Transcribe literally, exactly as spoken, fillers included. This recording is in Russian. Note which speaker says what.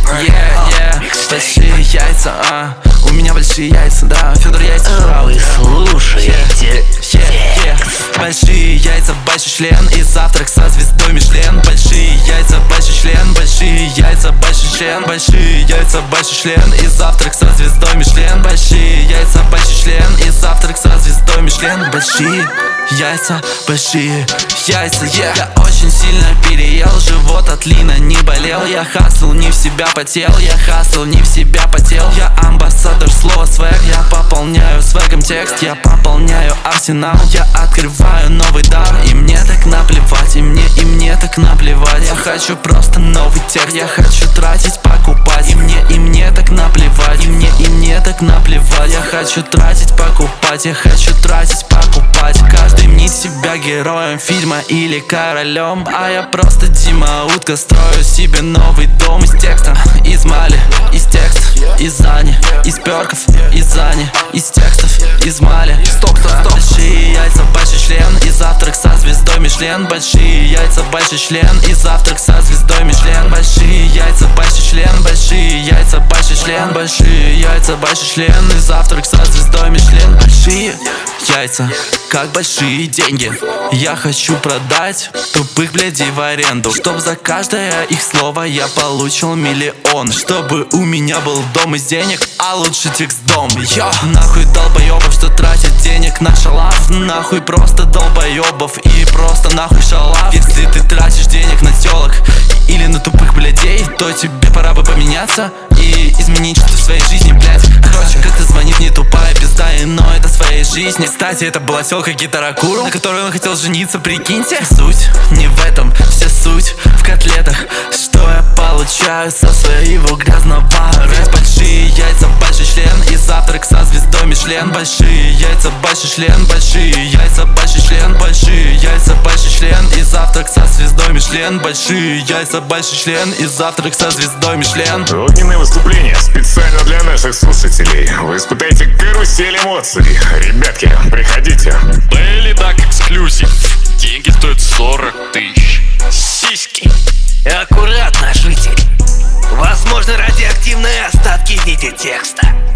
Speaker 1: Yeah, yeah, большие яйца, а у меня большие яйца, да, Федор яйца жрал.
Speaker 2: Вы слушаете
Speaker 1: yeah, yeah, yeah. Большие яйца, большой член и завтрак со звездой Мишлен. Большие яйца, большой член, большие яйца, большой член. Большие яйца, большой член и завтрак со звездой Мишлен. Большие яйца, большой член и завтрак со звездой Мишлен. Большие яйца, большие яйца, yeah. Я очень сильно переел, живот от лина не болел. Я хасл, не в себя потел, я хасл, не в себя потел. Я амбассадор слова свэг, я пополняю свэгом текст. Я пополняю арсенал, я открываю новый дар. И мне так наплевать, и мне, и мне так наплевать. Я хочу просто новый текст, я хочу тратить, покупать. И мне, и мне так наплевать, и мне, и мне так наплевать. Я хочу тратить, покупать, я хочу тратить, покупать. Каждый мнит себя героем фильма или королем, а я просто Дима Утка, строю себе новый дом из текста. Из мали, из текста, из Ани, из перков, из Ани, из текстов, из мали. Стоп, стоп, стоп. Большие яйца, большой член и завтрак со звездой Мишлен. Большие яйца, большой член и завтрак со звездой Мишлен. Большие яйца, большой член, большие яйца, большой член. Большие яйца, большой член и завтрак со звездой Мишлен. Большие яйца, как большие деньги, я хочу продать тупых блядей в аренду, чтоб за каждое их слово я получил миллион. Чтобы у меня был дом из денег, а лучше текст дом. Йо, нахуй долбоебов, что тратят денег на шалав. Нахуй просто долбоебов и просто нахуй шалав. Если ты тратишь денег на телок или на тупых блядей, то тебе пора бы поменяться и изменить что-то в своей жизни, блядь. Короче, как-то звонит не тупая пизда, и но это своей жизни. Кстати, это была телка Гитаракуру, на которой он хотел жениться, прикиньте. Суть не в этом, вся суть в котлетах, что я получаю со своего грязного рэп. Большие яйца, большой член и завтрак со звездой Мишлен. Большие яйца, большой член, большие яйца, большой член. Большие яйца, большой член и завтрак со звездой Мишлен. Большие яйца, большой член и завтрак со звездой Мишлен.
Speaker 3: Огненное выступление специально для наших слушателей. Вы испытаете карусель эмоций. Ребятки, приходите.
Speaker 4: Daily Duck эксклюзив. Деньги стоят сорок тысяч. Сиськи.
Speaker 2: Аккуратно, житель. Возможно, радиоактивные остатки в виде текста.